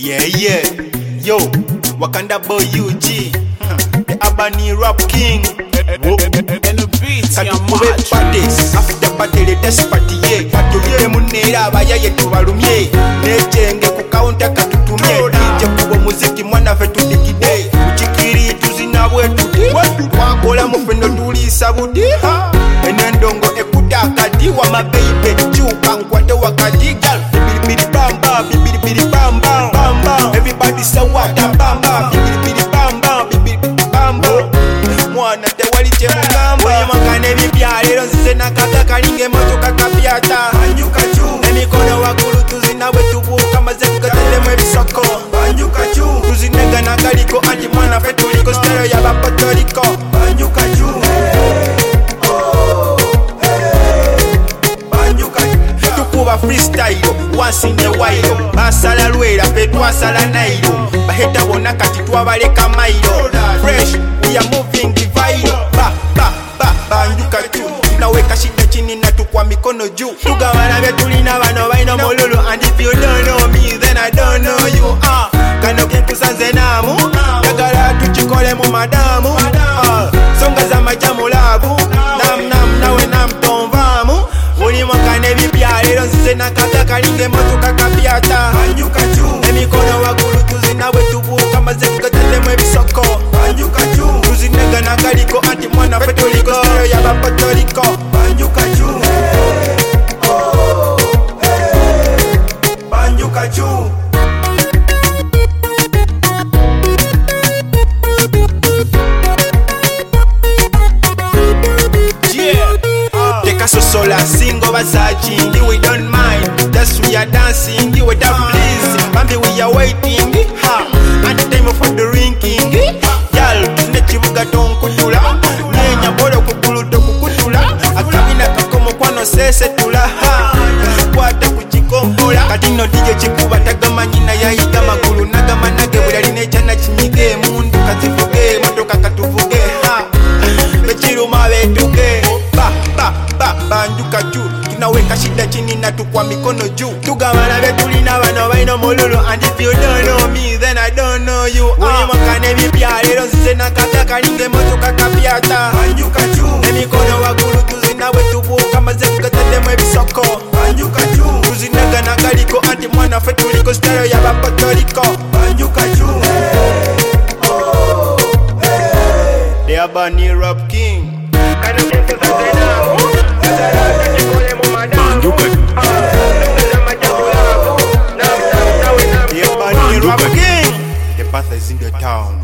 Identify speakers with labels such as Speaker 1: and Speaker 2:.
Speaker 1: Yeah. Yo, Wakanda boy UG, the Albany rap king.
Speaker 2: And the beats, yeah,
Speaker 1: Katuwe parties, after party latest party ye. Katulire munera abayaye tubalumye. Nechenge ku counter katutumye. DJ kubo muziki mwana fe tudikide. Uchikiri tuzina bwetu. Wakola mufeno tulisa budi. Enendongo ekuta akati wa mababy. Chuka nkwate wakati girl. Bibidi bamba, bibidi bamba. Everybody say what a bamba. Bibidi bamba, bibidi bamba. Mwana te wali che mugamba. Oye makane bibyalero nzize nakaka kalinge moto kakapyata. Banjuka chu. Emikono wakulu tuzina wetubuka maze kugatele mwe bisoko. Banjuka chu. Tuzinega nakaliko anti mwana fe tuliko stereo ya bapotoriko. Banjuka chu. Tukuba freestyle, once in a while. Basala lwera, pe twasala nairo. Baheta bona kati twabaleka mairo. Fresh, we are moving divider. Banjuka chu. Tunaweka shida chini na tukwa mikono juu. Tugawana vya tulina bano baino mololo. And if you don't know me, then I don't know you. Kano kenkusanze namu. Yagala tuchikole mu madamu. Songa za majamu labu. Nam nawe nam tomvamu. Uli mwakane bibyalero nzize nakaka kalinge moto kakapyata. Banjuka chu. Emikono wakulu tuzina wetubuka maze kugatele mwe bisoko. Banjuka chu. Tuzinega nakaliko anti mwana fe tuliko stereo ya bapotoriko. Banjuka chu. Banjuka chu. Sola single basaching, we don't mind. Just we are dancing, we don't please. Bambi we are waiting, and the time for the rinking. Yal, nechibuga tonkutula. Nenya bolo kukuluto kukutula. Akabina kakomo kwano sese tula. Kwata kuchikombola. Katino DJ chikuba tagama nyina ya higa magulu. Nagama nage budali nechana chinyige. Mundu katifuge, motoka katufuge. Bechiru mawetuge. Banjuka chu. Tunaweka shida chini na tukwa mikono juu. Tugawana vya tulina bano baino mololo. And if you don't know me, then I don't know you. Uye mwakane bibyalero nzize nakaka kalinge moto kakapyata. Banjuka chu. Emikono wakulu tuzina wetubuka maze kugatele mwe bisoko. Banjuka chu. Tuzinega nakaliko anti mwana fe tuliko stereo ya bapotoriko. Banjuka chu. The Albany rap king. The path is in the town.